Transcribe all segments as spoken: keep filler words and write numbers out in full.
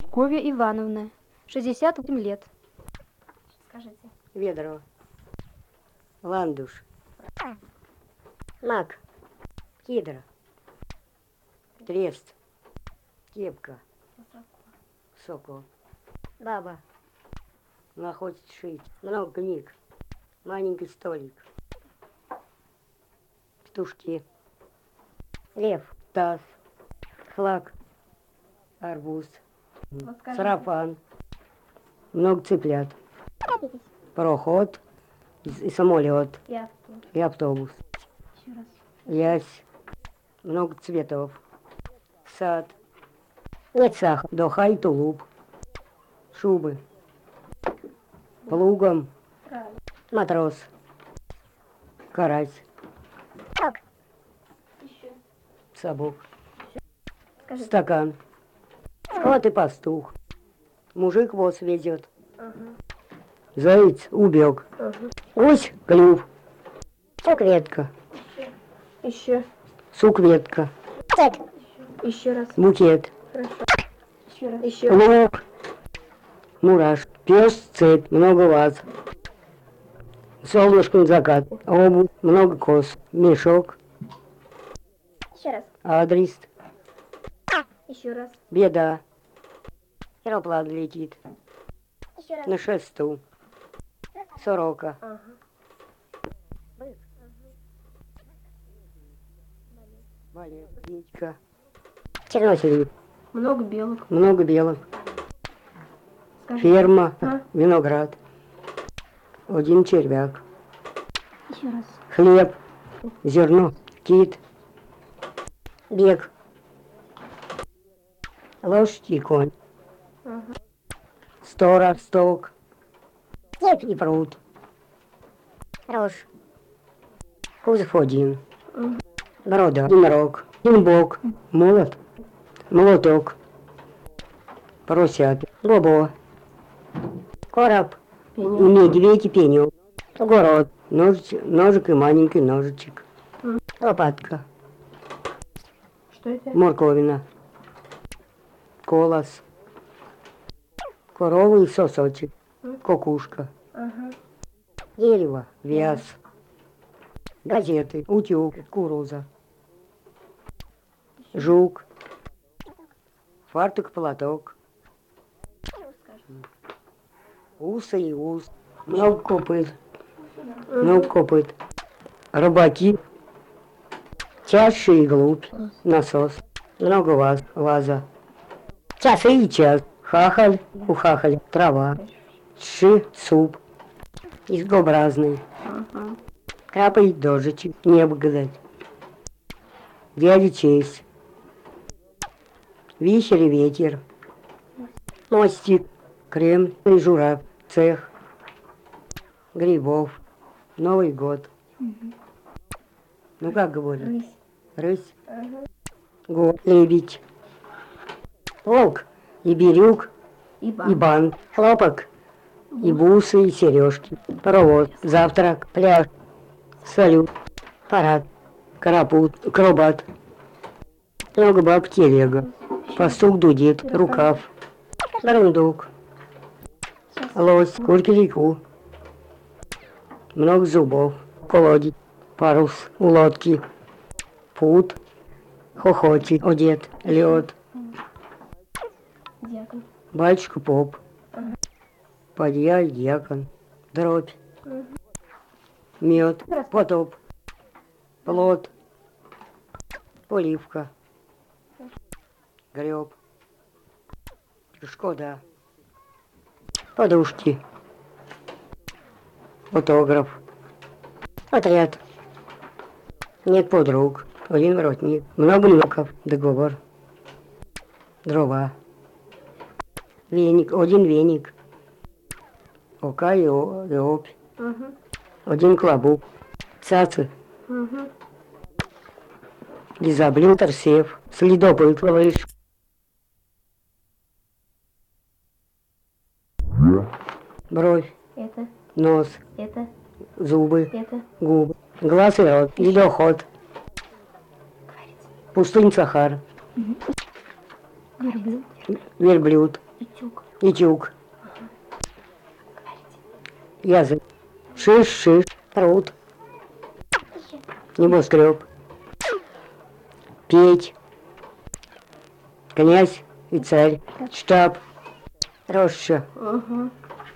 Ковья Ивановна, шестьдесят восемь лет. Скажите. Ведро. Ландуш. Мак. Кедра. Трест. Кепка. Сокол. Баба. Она хочет шить. Много книг. Маленький столик. Петушки. Лев. Таз. Флаг. Арбуз. Вот скажите. Сарафан. Много цыплят. Пароход. И, и самолет. И автобус. И автобус. Еще раз. Ясь. Много цветов. Сад. Нет сахара. Доха и тулуп. Шубы. Плугом. Правильно. Матрос. Карась. Так. Еще. Сапог. Скажите. Стакан. Вот и пастух. Мужик воз везет. Ага. Заяц убег. Ага. Гусь клюв. Сукветка. Еще. Сукветка. Еще раз. Букет. Хорошо. Еще раз. Еще. Лук. Мураш. Пес, цепь. Много ваз. Солнышком закат. Обувь. Много кос. Мешок. Еще раз. Адрес. Еще раз. Беда. Аэроплан летит. Еще раз. На шесту. Сорока. Ага. Балет. Птичка. Черносерий. Много белок. Много белок. Скажите. Ферма. А? Виноград. Один червяк. Еще раз. Хлеб. Зерно. Кит. Бег. Лошадь и конь. Ага. Стора, сток. Цепь и пруд. Рожь. Кузов один. Ага. Борода. Единорог. Бок. Молот. Молоток. Поросят. Бобо. Короб. И медведь и пенек. Огород. Ножичек, ножик и маленький ножичек. М. Лопатка. Что это? Морковина. Колос. Корова и сосочек. М. Кукушка. Ага. Дерево. Вяз. Газеты. Утюг. Кукуруза. Жук. Фартук, платок. Усы и ус. Много копыт. Много копыт. Рыбаки. Чаще и глубь. Насос. Много ваз. Ваза. Часы и час. Хахаль. У хахаля. Трава. Ши. Суп. Изгообразный. Ага. Капает дождичек. Небо гадать. Дядя честь. Вихрь и ветер. Мостик. Крем и журавль. Цех. Грибов. Новый год. Угу. Ну как говорят? Рысь. Рысь. Ага. Год. Лебедь. Волк. И бирюк. И бан. И бан. Хлопок. И бусы, и сережки. Паровоз. Завтрак. Пляж. Салют. Парад. Карапут. Акробат. Много баб телега. Пастух дудит. Рукав. Бурундук. Лось. Курки-реку. Много зубов. Колодец. Парус. У лодки. Пут. Хохочет. Одет. Лед. Дьякон. Батюшка поп. Ага. Подья и дьякон. Дробь. Угу. Мед. Потоп. Плод. Поливка. Греб. Шкода. Подушки. Фотограф. Отряд. Нет подруг. Один воротник. Много внуков. Договор. Дрова. Веник. Один веник. Ока и, о, и опь. Угу. Один клобук. Цацы. Угу. Дизаблютер, сев. Следопыт. Лыж. Бровь. Это. Нос. Это. Зубы. Это. Губы. Глаз и рот. Ледоход. Пустынь Сахара. Верблюд. Верблюд. Тюк. Итюк. Язык. Шиш-шиш. Труд. Небоскреб. Петь. Князь и царь. Штаб. Роща. Угу.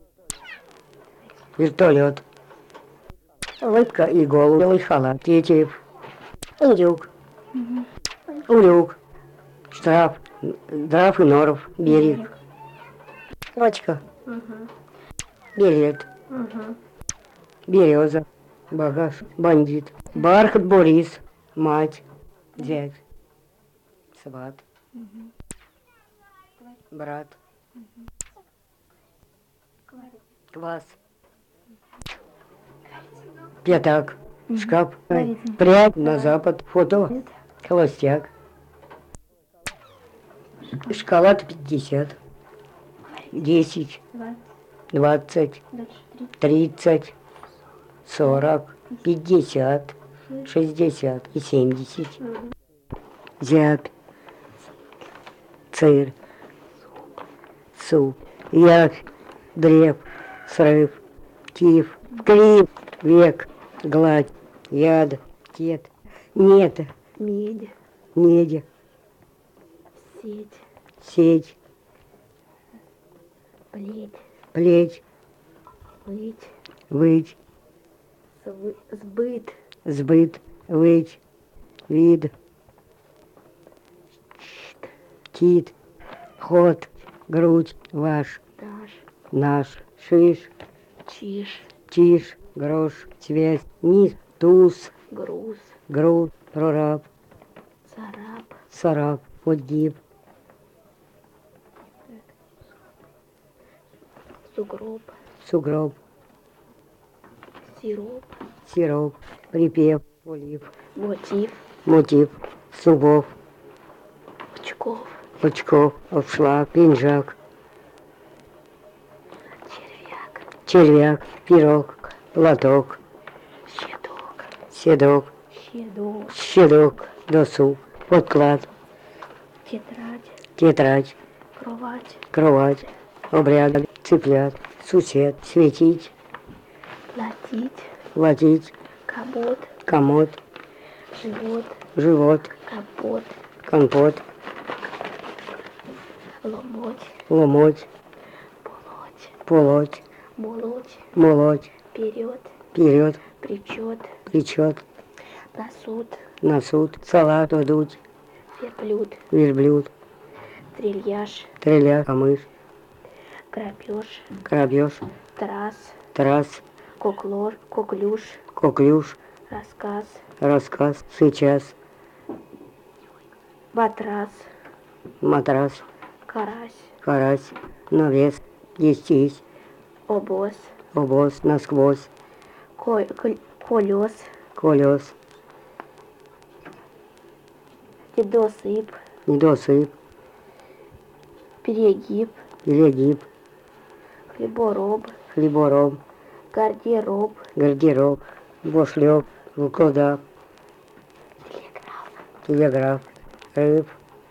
Вертолет. Улыбка и голубь. Белый халат. Тетерев. Индюк. Улюк. Штраф. Драв и норов. Берег. Точка. Угу. Билет. Угу. Береза. Багаж. Бандит. Бархат Борис. Мать. Зять. Сват. Брат. Квас. Пятак. Шкаф. Говорите. Прядь на запад. Фото. Холостяк. Шоколад пятьдесят. Десять. Двадцать. Двадцать. Дальше три. Тридцать. Сорок. Пятьдесят. Шестьдесят. И семьдесят. Угу. Зябь. Цирь. Суп. Явь. Древ. Срыв. Тиф. Крив. Век. Гладь. Яд. Тет. Нет. Медь. Недя. Сеть. Сеть. Плеть. Плеть. Выть. Выть. Свы- Сбыт. Сбыт. Выть. Вид. Кит. Ход. Грудь. Ваш. Дашь. Наш. Шиш. Чиж. Тишь. Грош. Связь. Низ. Туз. Груз. Груд. Прораб. Царап. Сараб. Подгиб. Сугроб. Сугроб. Сироп. Сироп. Припев. Полив. Мотив. Мотив. Субов. Пучков. Пучков. Обшлаг. Пинжак. Червяк. Червяк. Пирог. Платок. Щедок. Седок. Щедок. Щедок. Досуг. Подклад. Тетрадь. Тетрадь. Кровать. Кровать. Обряд. Цыплят. Сусед. Светить. Платить. Платить. Кабот. Комод. Живот. Живот. Капот. Компот. Ломоть. Ломоть. Полоть. Полоть. Молоть. Молоть. Вперед. Вперед. Причет. Причет. На суд. На суд. Салат. Дуть. Верблюд. Верблюд. Трильяж. Треля. Камыш. Грабеж. Грабеж. Трасс. Трасс. Коклор. Коклюш. Коклюш. Рассказ. Рассказ. Сейчас. Батрас. Матрас. Карась. Карась. Навес. Дестись. Обоз. Обоз. Насквозь. Ко- кол- Колес. Колес. Недосып. Недосып. Перегиб. Перегиб. Хлебороб. Хлебороб. Гардероб. Гардероб. Бошлеп. Выкладав. Телеграф. Телеграф. Рыб.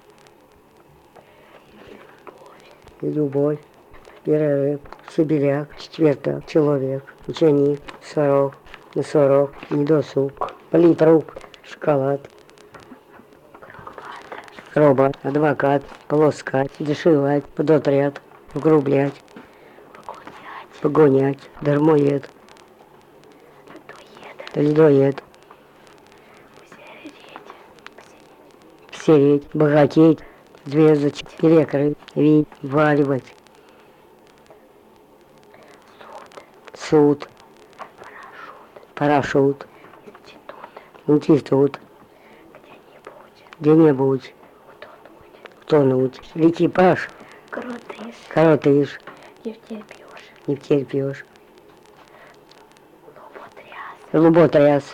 И любовь. Перерыв. Сибиряк. Четвертак. Человек. Ученик. Сорок. Носорог. Недосуг. Политрук. Шоколад. Робот. Адвокат. Полоскать. Дешевать. Подотряд. Вгрублять. Погонять. Погонять. Дармоед. Доед. Льдоед. Усереть. Сереть. Богатеть. Звездочек. Перекрыть. Вить. Валивать. Суд. Суд. Парашют. Парашют. Институт. Институт. Где-нибудь. Где-нибудь. Утонуть. Тонуть. Экипаж. Крутыш. Коротыш. Не втерпешь. Не втерпешь. Лоботряс. Луботряс.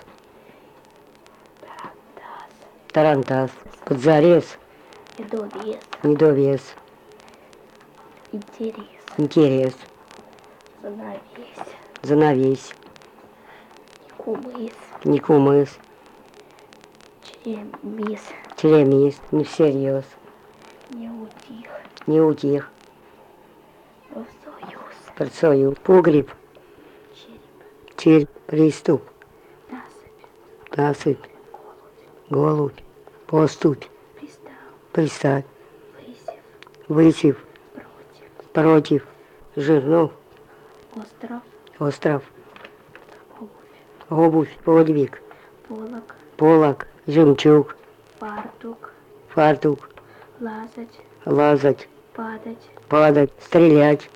Тарантас. Тарантас. Подзарез. Медовес. Недовес. Интерес. Интерес. Занавесь. Занавесь. Кумыс. Никумыс. Черемис. Черемис. Не всерьез. Не утих. Не утих. Под свою. Погреб. Череп. Череп. Приступ. Насыпь. Насыпь. Голубь. Поступь. Пристав. Приставь. Высев. Высев. Против. Против. Жирнов. Остров. Остров. Обувь. Обувь. Подвиг. Полок. Полок. Жемчуг. Фартук. Фартук. Лазать. Лазать. Падать. Падать. Стрелять.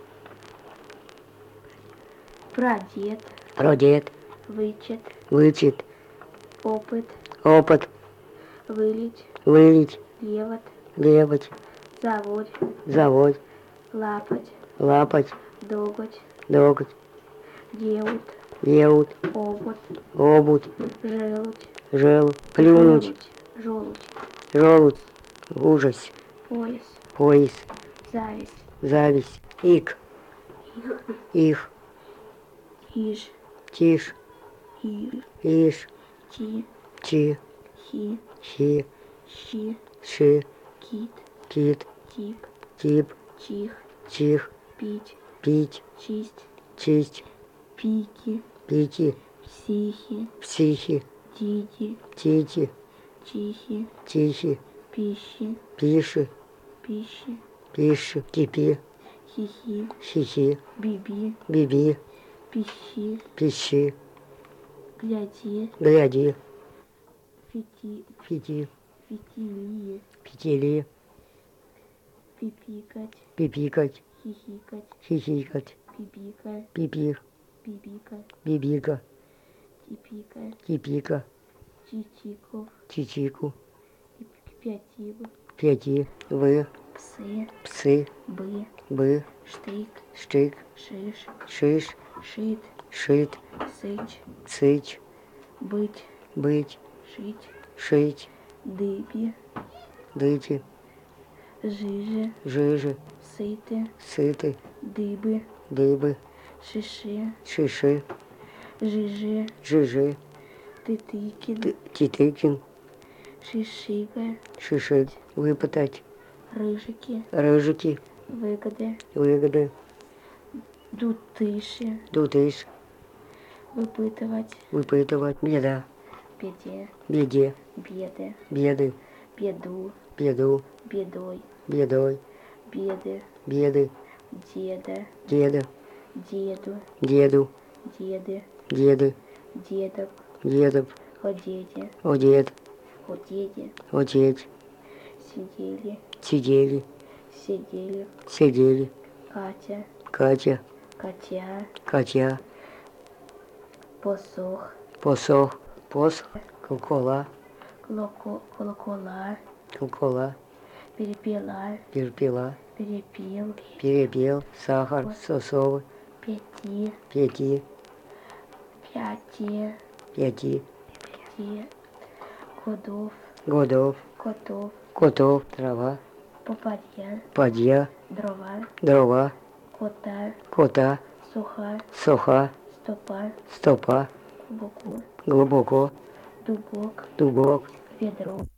Продет. Продет. Вычет. Вычет. Опыт. Опыт. Вылить. Вылить. Левот. Левать. Заводь. Заводь. Лапать. Лапать. Доготь. Доготь. Деут. Еут. Обут. Обуть. Желудь. Жел. Плюнуть. Желудь. Желудь. Ужас. Пояс. Пояс. Зависть. Зависть. Ик. Их. Иж. Тишь. Ир. Ишь. Ти. Чи. Хи. Хи. Щи. Ши. Кит. Кит. Тип. Тип. Чих. Чих. Пить. Пить. Чисть. Честь. Пики. Пики. Психи. Психи. Тити. Тити. Чихи. Тихи. Пищи. Пиши. Пищи. Пиши. Кипи. Хихи. Хихи. Биби. Биби. Пищи. Пищи. Гляди. Гляди. Фити. Фити. Фитили. Петели. Пипикать. Пипикать. Хихикать. Хихикать. Пипика. Пипих. Бибика. Бибика. Типика. Кипика. Чичиков. Чичику. Пятиб. Пяти. Вы. Псы. Псы. Бы. Бы. Штык. Штык. Шиш. Шиш. Шит. Шит. Сыч. Цыч. Быть. Быть. Шить. Шить. Дыби. Дыти. Жижи. Жижи. Сыты. Сыты. Дыбы. Дыбы. Шиши. Шиши. Жижи. Жижи. Тытыкин. Ты- Титыкин. Шишига. Шишик. Выпытать. Рыжики. Рыжики. Выгоды. Выгоды. Дутыши. Дутыш. Выпытывать. Выпытывать. Беда. Беде. Беде. Беды. Беды. Беду. Беду. Бедой. Бедой. Беды. Беды. Деда. Деда. Деду. Деду. Деды. Деды. Дедов. Дедов. О деде. О дед. О деде. Отец. Сидели. Сидели. Сидели. Сидели. Катя. Катя. Катя. Катя. Посох. Посох. Посох. Колокола. Колоко, колокола. Колокола. Перепела. Перепела. Перепил. Перепел. Сахар. Сосовы. Пяти. Пяти. Пяти. Пяти. Пяти. Годов. Годов. Котов. Котов. Трава. Попадья. Падья. Дрова. Дрова. Кота. Кота. Суха. Суха. Стопа. Стопа. Глубоко. Глубоко. Дубок. Дубок. Ведро.